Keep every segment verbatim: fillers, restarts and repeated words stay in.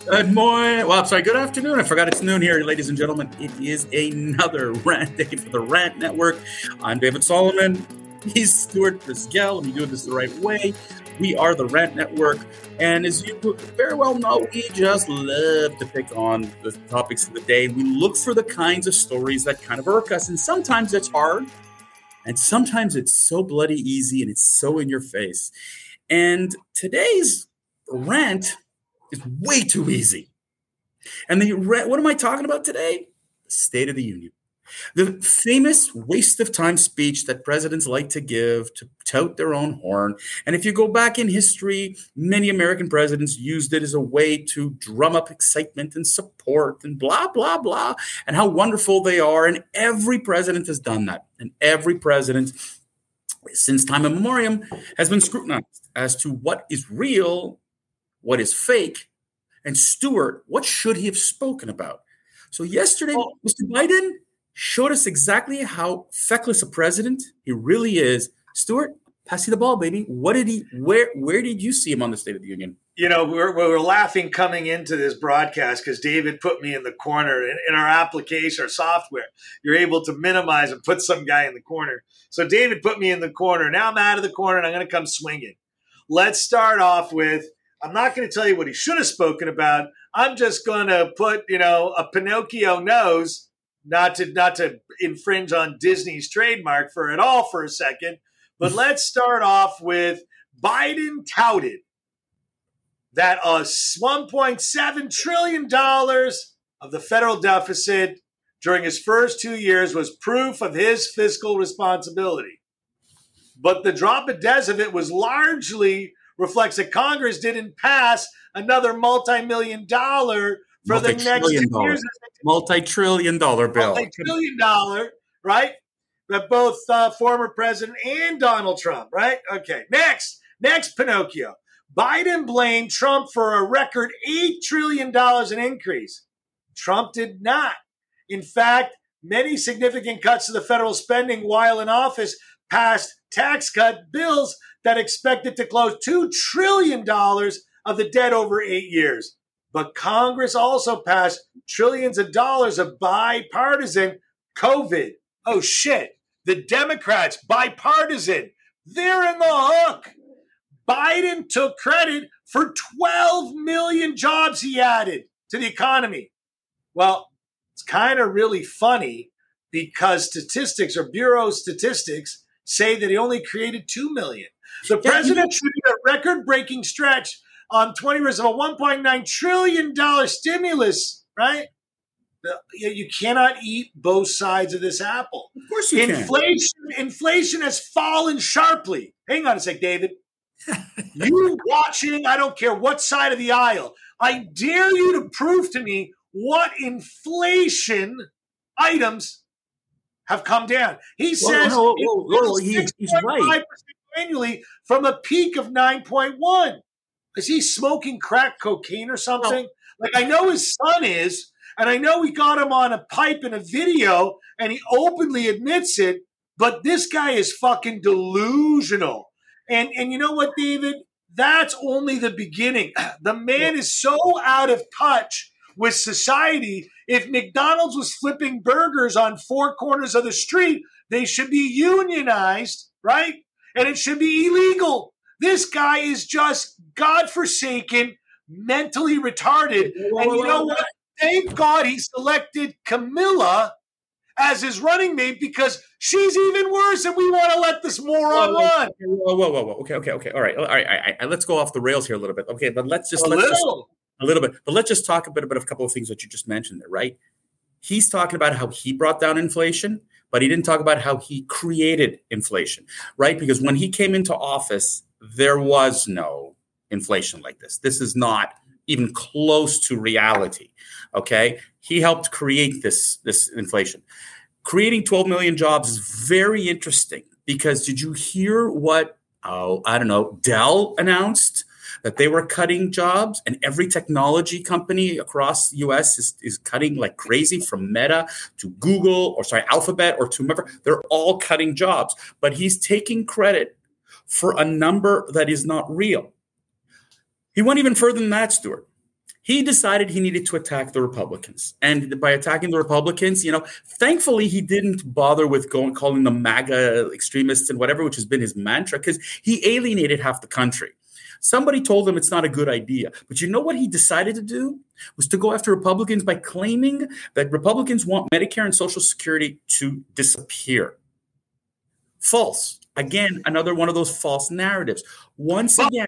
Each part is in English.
Good morning. Well, I'm sorry. Good afternoon. I forgot it's noon here, ladies and gentlemen. It is another rant day for the Rant Network. I'm David Solomon. He's Stuart Brisgell. I'm doing this the right way. We are the Rant Network. And as you very well know, we just love to pick on the topics of the day. We look for the kinds of stories that kind of irk us. And sometimes it's hard. And sometimes it's so bloody easy and it's so in your face. And today's rant is way too easy. And the what am I talking about today? The State of the Union. The famous waste of time speech that presidents like to give to tout their own horn. And if you go back in history, many American presidents used it as a way to drum up excitement and support and blah, blah, blah, and how wonderful they are. And every president has done that. And every president, since time immemorial, has been scrutinized as to what is real, what is fake, and Stuart, what should he have spoken about? So yesterday, oh. Mister Biden showed us exactly how feckless a president he really is. Stuart, pass you the ball, baby. What did he? Where? Where did you see him on the State of the Union? You know, we we're, we're laughing coming into this broadcast because David put me in the corner. In, in our application, our software, you're able to minimize and put some guy in the corner. So David put me in the corner. Now I'm out of the corner and I'm going to come swinging. Let's start off with, I'm not going to tell you what he should have spoken about. I'm just going to put, you know, a Pinocchio nose, not to not to infringe on Disney's trademark for it all for a second. But let's start off with Biden touted that a one point seven trillion dollars of the federal deficit during his first two years was proof of his fiscal responsibility. But the drop of dead of it was largely reflects that Congress didn't pass another multi-million dollar for the next two years. Multi-trillion dollar bill. Multi-trillion dollar, right? That both uh, former president and Donald Trump, right? Okay, next. Next, Pinocchio. Biden blamed Trump for a record eight trillion dollars in increase. Trump did not. In fact, many significant cuts to the federal spending while in office passed tax cut bills that expected to close two trillion dollars of the debt over eight years. But Congress also passed trillions of dollars of bipartisan COVID. Oh, shit. The Democrats, bipartisan, they're in the hook. Biden took credit for twelve million jobs he added to the economy. Well, it's kind of really funny because statistics or Bureau of Statistics say that he only created two million. The president should be a record-breaking stretch on twenty years of a one point nine trillion dollars stimulus, right? You cannot eat both sides of this apple. Of course you inflation, can. Inflation has fallen sharply. Hang on a sec, David. You watching, I don't care what side of the aisle. I dare you to prove to me what inflation items have come down. He says whoa, whoa, whoa, whoa, he, he's right. Annually from a peak of nine point one. Is he smoking crack cocaine or something? Well, like, I know his son is, and I know we got him on a pipe in a video, and he openly admits it, but this guy is fucking delusional. And and you know what, David? That's only the beginning. The man is so out of touch with society. If McDonald's was flipping burgers on four corners of the street, they should be unionized, right? And it should be illegal. This guy is just godforsaken, mentally retarded. And you know what? Thank God he selected Camilla as his running mate because she's even worse and we want to let this moron whoa, run. Whoa, whoa, whoa, whoa. Okay, okay, okay. All right. All right. All right. All right. Let's go off the rails here a little bit. Okay, but let's just a let's little. Just, a little bit. But let's just talk a bit about a couple of things that you just mentioned there, right? He's talking about how he brought down inflation, but he didn't talk about how he created inflation, right? Because when he came into office, there was no inflation like this. This is not even close to reality, okay? He helped create this, this inflation. Creating twelve million jobs is very interesting because did you hear what, oh, I don't know, Dell announced that they were cutting jobs, and every technology company across the U S is, is cutting like crazy, from Meta to Google, or sorry, Alphabet, or to whomever. They're all cutting jobs, but he's taking credit for a number that is not real. He went even further than that, Stuart. he decided he needed to attack the Republicans. And by attacking the Republicans, you know, thankfully he didn't bother with going calling them MAGA extremists and whatever, which has been his mantra, because he alienated half the country. Somebody told him it's not a good idea. But you know what he decided to do? Was to go after Republicans by claiming that Republicans want Medicare and Social Security to disappear. False. Again, another one of those false narratives. Once again,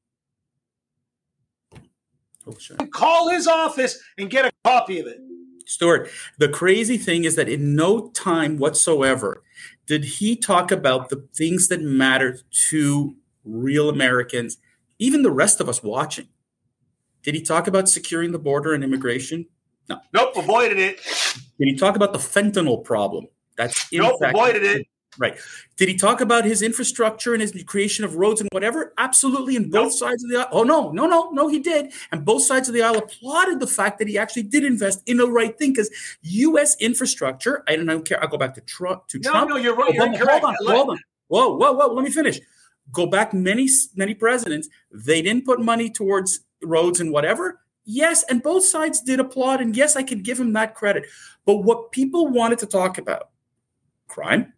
call his office and get a copy of it. Stuart, the crazy thing is that in no time whatsoever did he talk about the things that matter to real Americans, even the rest of us watching. Did he talk about securing the border and immigration? No. Nope, avoided it. Did he talk about the fentanyl problem? That's in nope, fact, avoided it. Right. Did he talk about his infrastructure and his creation of roads and whatever? Absolutely. And both nope. sides of the aisle. Oh, no, no, no, no, he did. And both sides of the aisle applauded the fact that he actually did invest in the right thing, because U S infrastructure, I don't care. I'll go back to Trump. To no, Trump. no, you're right. You're hold, hold on, hold on. Whoa, whoa, whoa. Let me finish. Go back many, many presidents. They didn't put money towards roads and whatever. Yes, and both sides did applaud. And yes, I can give him that credit. But what people wanted to talk about, crime,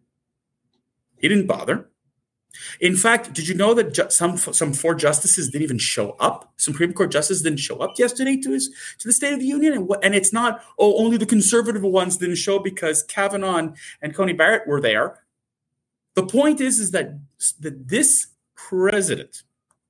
he didn't bother. In fact, did you know that ju- some some four justices didn't even show up? Supreme Court justices didn't show up yesterday to his to the State of the Union, and, what, and it's not oh only the conservative ones didn't show because Kavanaugh and Coney Barrett were there. The point is is that that this president,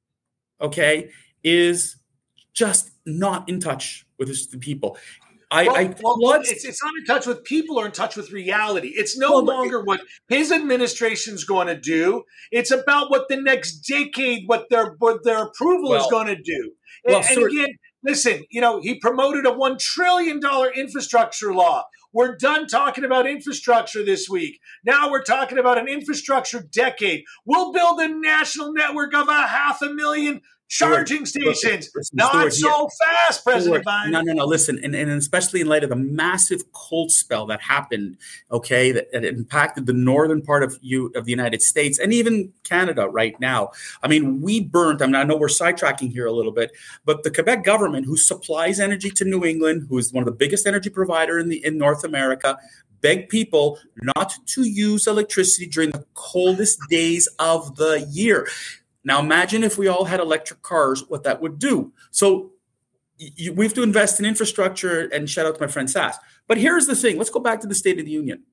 okay, is just not in touch with his, the people. I, well, I well, it's, it's not in touch with people or in touch with reality. It's no well, longer it, what his administration's going to do. It's about what the next decade, what their what their approval well, is going to do. And, well, and again, listen, you know, he promoted a one trillion dollars infrastructure law. We're done talking about infrastructure this week. Now we're talking about an infrastructure decade. We'll build a national network of a half a million charging Stuart, stations. Listen, Not Stuart, so yeah. fast, President Stuart, Biden. No, no, no. Listen, and, and especially in light of the massive cold spell that happened, okay, that, that impacted the northern part of you of the United States and even Canada right now. I mean, we burnt. I mean, I know we're sidetracking here a little bit, but the Quebec government, who supplies energy to New England, who is one of the biggest energy provider in the in North America, begged people not to use electricity during the coldest days of the year. Now, imagine if we all had electric cars, what that would do. So you, we have to invest in infrastructure, and shout out to my friend Sass. But here's the thing. Let's go back to the State of the Union.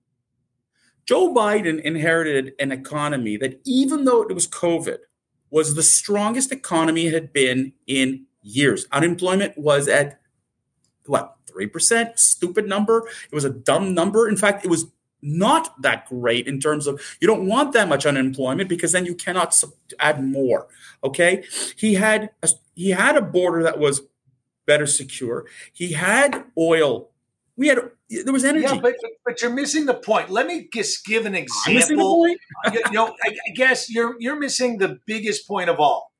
Joe Biden inherited an economy that, even though it was COVID, was the strongest economy it had been in years. Unemployment was at, what, three percent? Stupid number. It was a dumb number. In fact, it was not that great in terms of, you don't want that much unemployment because then you cannot sub- add more. Okay. He had, a, he had a border that was better secure. He had oil. We had, there was energy. Yeah, but, but you're missing the point. Let me just give an example. you, you know, I, I guess you're, you're missing the biggest point of all.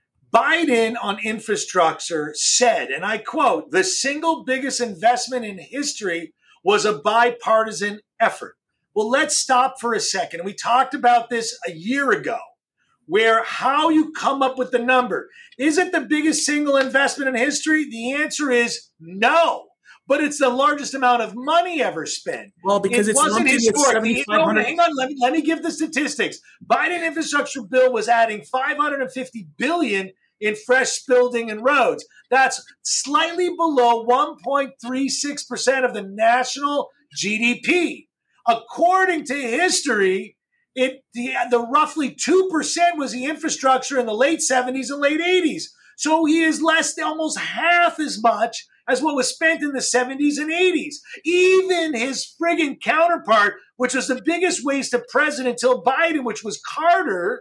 Biden on infrastructure said, and I quote, the single biggest investment in history was a bipartisan effort. Well, let's stop for a second. We talked about this a year ago, where how you come up with the number. Is it the biggest single investment in history? The answer is no, but it's the largest amount of money ever spent. Well, because it it's wasn't historic. No, hang on, let me, let me give the statistics. Biden infrastructure bill was adding five hundred fifty billion dollars in fresh building and roads. That's slightly below one point three six percent of the national G D P. According to history, it the, the roughly two percent was the infrastructure in the late seventies and late eighties. So he is less than almost half as much as what was spent in the seventies and eighties. Even his friggin' counterpart, which was the biggest waste of president till Biden, which was Carter,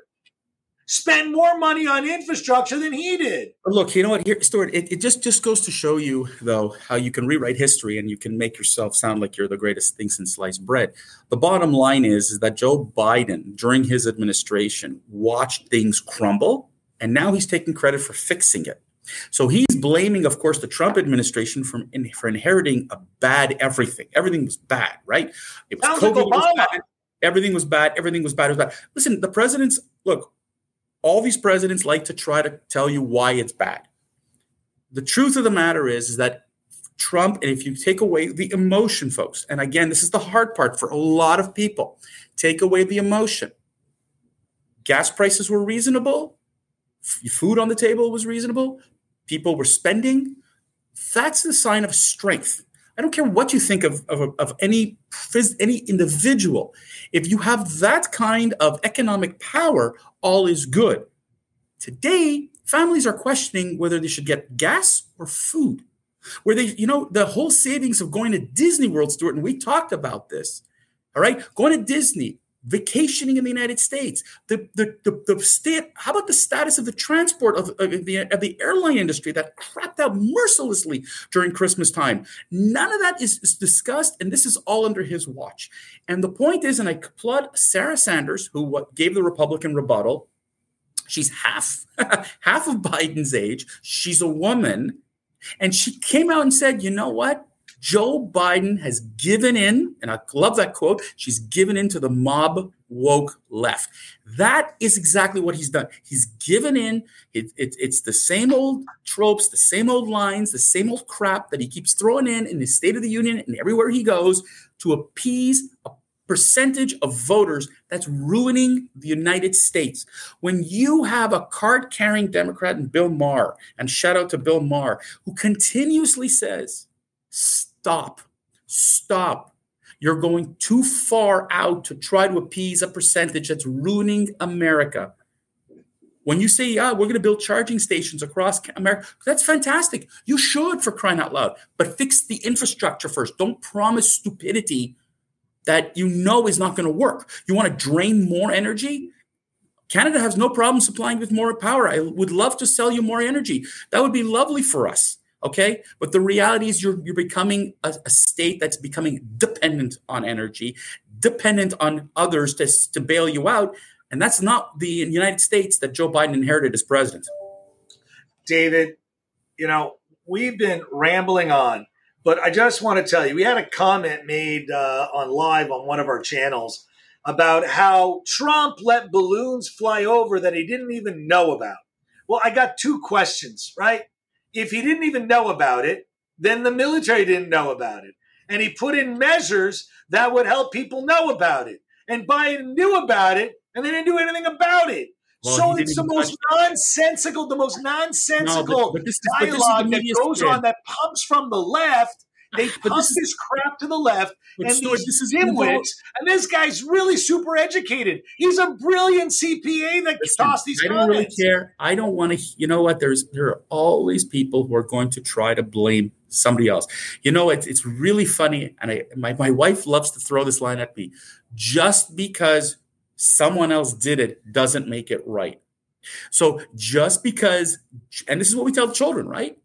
spend more money on infrastructure than he did. Look, you know what, here, Stuart, it, it just, just goes to show you, though, how you can rewrite history and you can make yourself sound like you're the greatest thing since sliced bread. The bottom line is, is that Joe Biden, during his administration, watched things crumble, and now he's taking credit for fixing it. So he's blaming, of course, the Trump administration from, in, for inheriting a bad everything. Everything was bad, right? It was Sounds COVID like Obama. was bad. Everything was bad. Everything was bad. It was bad. Listen, the presidents, look, all these presidents like to try to tell you why it's bad. the truth of the matter is, is that Trump, and if you take away the emotion, folks, and again, this is the hard part for a lot of people, take away the emotion. Gas prices were reasonable. Food on the table was reasonable. People were spending. That's the sign of strength. I don't care what you think of, of, of any, any individual. If you have that kind of economic power, all is good. Today, families are questioning whether they should get gas or food. Where they, you know, the whole savings of going to Disney World, Stuart, and we talked about this, all right? Going to Disney, vacationing in the United States, the the the, the state. How about the status of the transport of, of the of the airline industry that crapped out mercilessly during Christmas time? None of that is, is discussed, and this is all under his watch. And the point is, and I applaud Sarah Sanders, who what, gave the Republican rebuttal. She's half half of Biden's age. She's a woman, and she came out and said, "You know what? Joe Biden has given in," and I love that quote, she's given in to the mob woke left. That is exactly what he's done. He's given in. It, it, it's the same old tropes, the same old lines, the same old crap that he keeps throwing in in his State of the Union and everywhere he goes to appease a percentage of voters that's ruining the United States. When you have a card-carrying Democrat in Bill Maher, and shout out to Bill Maher, who continuously says, Stop. Stop. You're going too far out to try to appease a percentage that's ruining America. When you say, yeah, we're going to build charging stations across America, that's fantastic. You should, for crying out loud. But fix the infrastructure first. Don't promise stupidity that you know is not going to work. You want to drain more energy? Canada has no problem supplying with more power. I would love to sell you more energy. That would be lovely for us. Okay, but the reality is you're you're becoming a, a state that's becoming dependent on energy, dependent on others to, to bail you out. And that's not the United States that Joe Biden inherited as president. David, you know, we've been rambling on, but I just want to tell you, we had a comment made uh, on live on one of our channels about how Trump let balloons fly over that he didn't even know about. Well, I got two questions, right? If he didn't even know about it, then the military didn't know about it. And he put in measures that would help people know about it. And Biden knew about it, and they didn't do anything about it. Well, so it's the most nonsensical, the most nonsensical no, but, but this is, dialogue that goes spread. on that pumps from the left. They pump this, this crap to the left, and Stuart, these this dimwits, and this guy's really super educated. He's a brilliant C P A that Listen, tossed these I don't comments. really care. I don't want to, you know what, there's there are always people who are going to try to blame somebody else. You know, it's it's really funny, and I my, my wife loves to throw this line at me. Just because someone else did it doesn't make it right. So just because, and this is what we tell the children, right?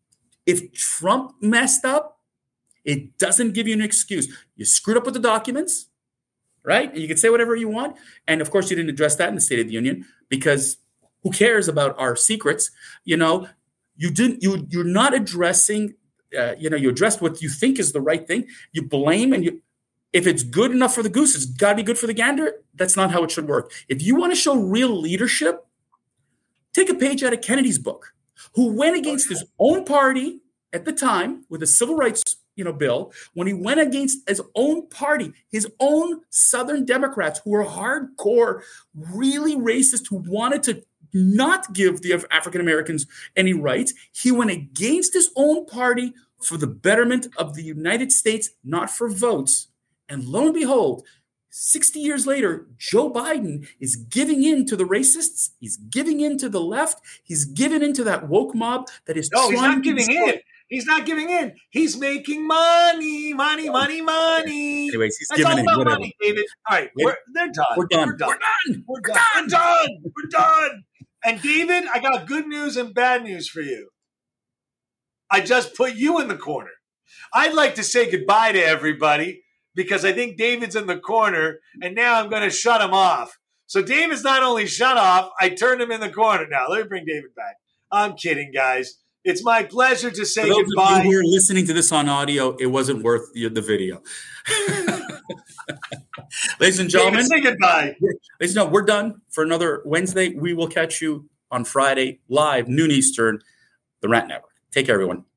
If Trump messed up, it doesn't give you an excuse. You screwed up with the documents, right? And you can say whatever you want. And of course, you didn't address that in the State of the Union because who cares about our secrets? You know, you didn't. You you're not addressing. Uh, you know, you addressed what you think is the right thing. You blame, and you. If it's good enough for the goose, it's got to be good for the gander. That's not how it should work. If you want to show real leadership, take a page out of Kennedy's book, who went against his own party at the time with the civil rights. You know, bill, when he went against his own party, his own Southern Democrats who were hardcore, really racist, who wanted to not give the African Americans any rights, he went against his own party for the betterment of the United States, not for votes. And lo and behold, sixty years later, Joe Biden is giving in to the racists. He's giving in to the left. He's giving in to that woke mob that is no, trying he's not to giving destroy. in. He's not giving in. He's making money, money, money, money. Anyways, he's That's giving all in. about Whatever. money, David. All right, we're, they're done. We're done. We're done. We're done. We're done. We're done. We're done. And David, I got good news and bad news for you. I just put you in the corner. I'd like to say goodbye to everybody because I think David's in the corner, and now I'm going to shut him off. So David's not only shut off, I turned him in the corner now. Let me bring David back. I'm kidding, guys. It's my pleasure to say For those goodbye. Of you who are listening to this on audio, it wasn't worth the, the video. Ladies and gentlemen, David, say goodbye. Ladies and gentlemen, we're done for another Wednesday. We will catch you on Friday, live, noon Eastern, the Rant Network. Take care, everyone.